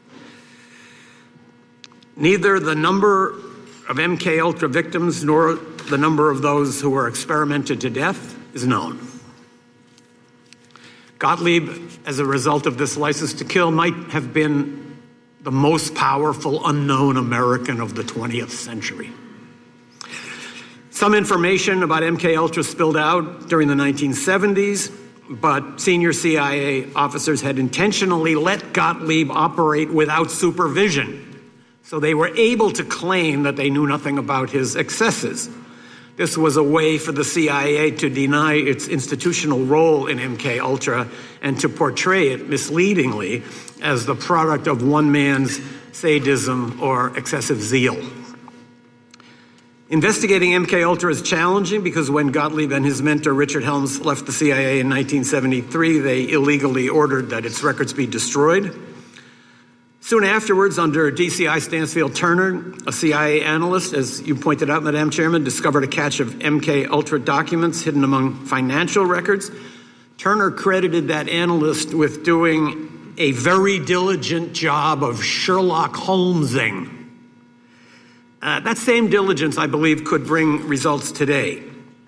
Neither the number of MK Ultra victims nor the number of those who were experimented to death is known. Gottlieb, as a result of this license to kill, might have been the most powerful unknown American of the 20th century. Some information about MK Ultra spilled out during the 1970s, but senior CIA officers had intentionally let Gottlieb operate without supervision, so they were able to claim that they knew nothing about his excesses. This was a way for the CIA to deny its institutional role in MK Ultra and to portray it misleadingly as the product of one man's sadism or excessive zeal. Investigating MK-Ultra is challenging because when Gottlieb and his mentor Richard Helms left the CIA in 1973, they illegally ordered that its records be destroyed. Soon afterwards, under DCI Stansfield Turner, a CIA analyst, as you pointed out, Madam Chairman, discovered a cache of MK-Ultra documents hidden among financial records. Turner credited that analyst with doing a very diligent job of Sherlock Holmesing. That same diligence, I believe, could bring results today.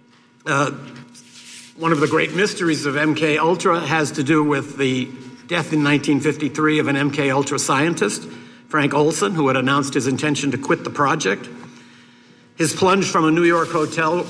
One of the great mysteries of MK-Ultra has to do with the death in 1953 of an MK-Ultra scientist, Frank Olson, who had announced his intention to quit the project. His plunge from a New York hotel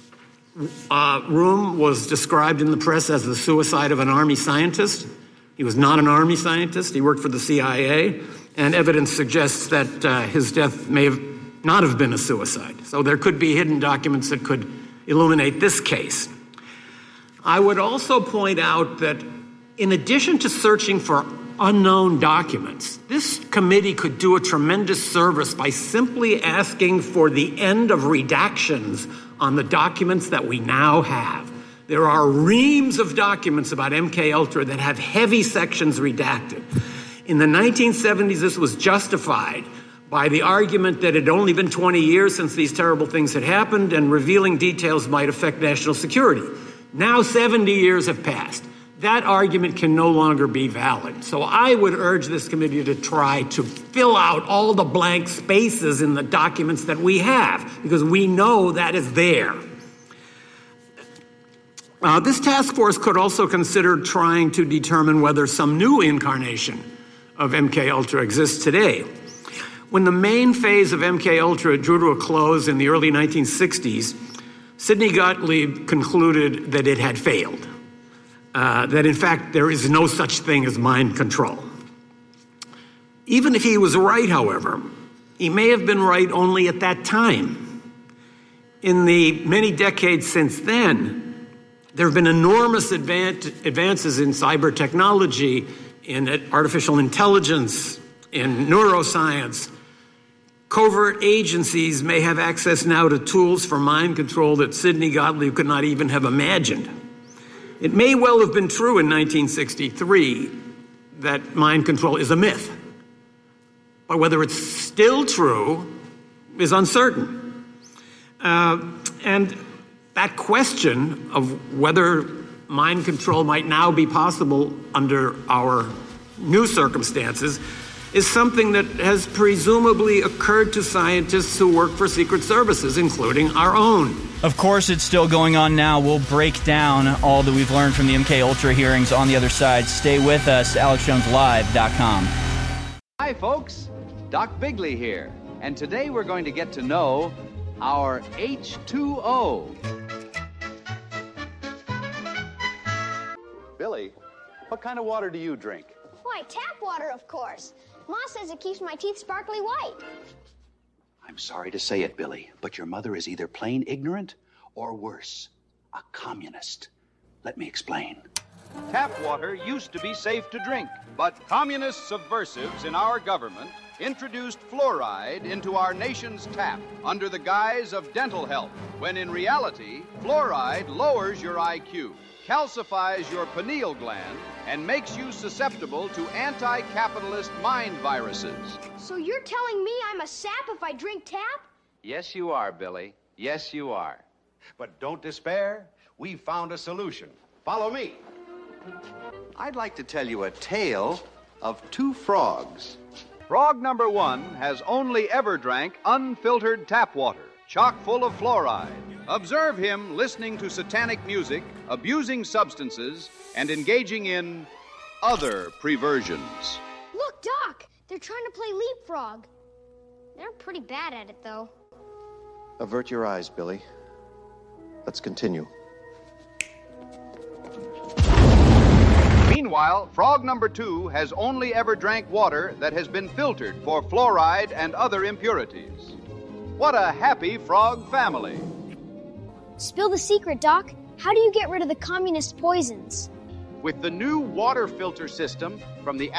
room was described in the press as the suicide of an Army scientist. He was not an Army scientist. He worked for the CIA, and evidence suggests that his death may not have been a suicide. So there could be hidden documents that could illuminate this case. I would also point out that in addition to searching for unknown documents, this committee could do a tremendous service by simply asking for the end of redactions on the documents that we now have. There are reams of documents about MK-Ultra that have heavy sections redacted. In the 1970s, this was justified by the argument that it had only been 20 years since these terrible things had happened and revealing details might affect national security. Now 70 years have passed. That argument can no longer be valid. So I would urge this committee to try to fill out all the blank spaces in the documents that we have, because we know that is there. This task force could also consider trying to determine whether some new incarnation of MK-Ultra exists today. When the main phase of MK-Ultra drew to a close in the early 1960s, Sidney Gottlieb concluded that it had failed. That in fact there is no such thing as mind control. Even if he was right, however, he may have been right only at that time. In the many decades since then, there have been enormous advances in cyber technology, in artificial intelligence, in neuroscience. Covert agencies may have access now to tools for mind control that Sidney Gottlieb could not even have imagined. It may well have been true in 1963 that mind control is a myth, but whether it's still true is uncertain. And that question of whether mind control might now be possible under our new circumstances is something that has presumably occurred to scientists who work for secret services, including our own. Of course, it's still going on now. We'll break down all that we've learned from the MK-Ultra hearings on the other side. Stay with us, AlexJonesLive.com. Hi, folks. Doc Bigley here. And today we're going to get to know our H2O. Billy, what kind of water do you drink? Why, tap water, of course. Ma says it keeps my teeth sparkly white. I'm sorry to say it, Billy, but your mother is either plain ignorant or worse, a communist. Let me explain. Tap water used to be safe to drink, but communist subversives in our government introduced fluoride into our nation's tap under the guise of dental health, when in reality, fluoride lowers your IQ, calcifies your pineal gland, and makes you susceptible to anti-capitalist mind viruses. So you're telling me I'm a sap if I drink tap? Yes, you are, Billy. Yes, you are. But don't despair. We've found a solution. Follow me. I'd like to tell you a tale of two frogs. Frog number one has only ever drank unfiltered tap water, chock full of fluoride. Observe him listening to satanic music, abusing substances, and engaging in other perversions. Look, Doc, they're trying to play leapfrog. They're pretty bad at it, though. Avert your eyes, Billy. Let's continue. Meanwhile, frog number two has only ever drank water that has been filtered for fluoride and other impurities. What a happy frog family. Spill the secret, Doc. How do you get rid of the communist poisons? With the new water filter system from the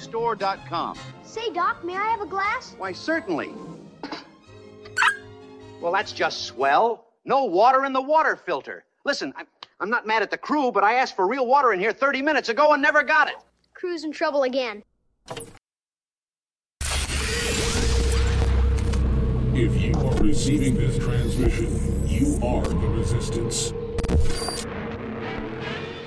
AlexJonesStore.com. Say, Doc, may I have a glass? Why, certainly. Well, that's just swell. No water in the water filter. Listen, I'm not mad at the crew, but I asked for real water in here 30 minutes ago and never got it. Crew's in trouble again. If you are receiving this transmission, you are the Resistance.